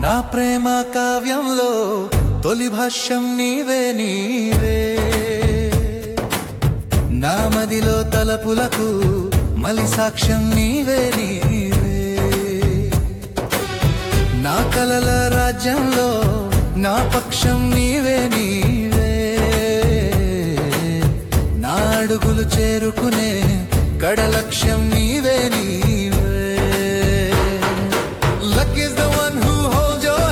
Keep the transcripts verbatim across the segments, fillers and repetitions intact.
నా ప్రేమ కావ్యంలో తొలి భాష్యం నీవే నీవే నా మదిలో తలపులకు మలి సాక్ష్యం నీవే నీవే నా కలల రాజ్యంలో నా పక్షం నీవే నీవే నా అడుగులు చేరుకునే కడ లక్ష్యం నీవే నీవే Luck is the one who holds your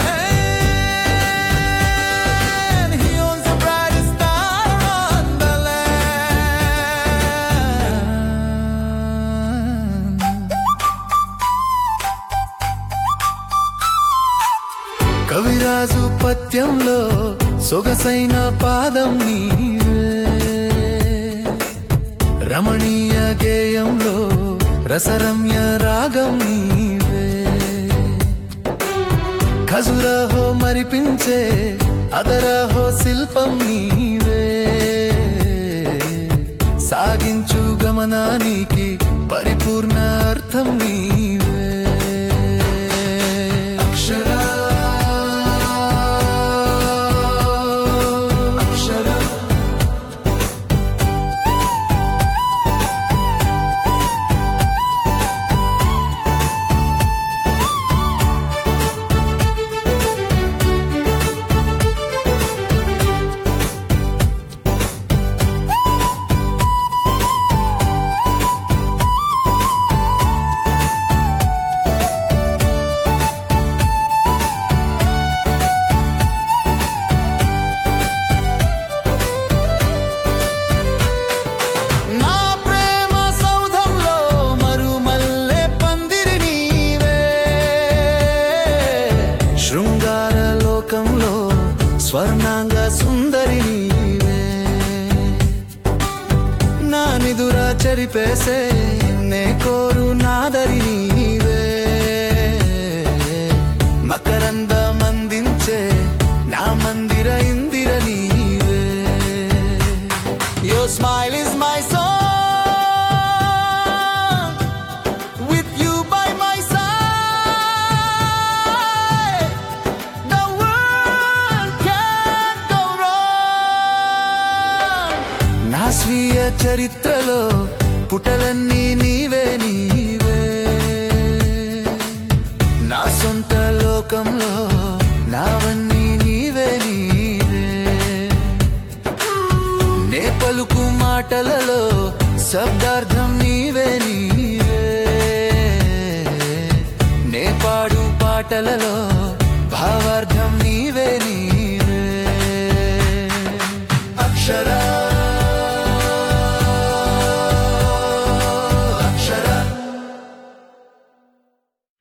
hand. He owns the brightest star on the land. Kaviraju పద్యంలో సొగసైన పాదం నీవే రమణీయ గేయంలో రసరమ్య రాగం నీవే ఖజురహో మరిపించే అదరహో శిల్పం నీవే సాగించు గమనానికి పరిపూర్ణ అర్థం నీవే అక్షరా అక్షరా స్వర్ణాంగ సుందరి నీవే నా నిదురా చెరిపేసే నే కోరు నాదరి నీవే మకరందమందించే నా మందిర ఇందిర నీవే Your smile is my song with you by my side the world can't go wrong నా స్వీయ చరిత్రలో పుటలన్నీ నీవే నీవే నా సొంత లోకంలో నావన్నీ నీవే నీవే నే పలుకు మాటలలో శబ్దార్థం నీవే నీవే నే పాడు పాటలలో భావార్థం నీవే నీవే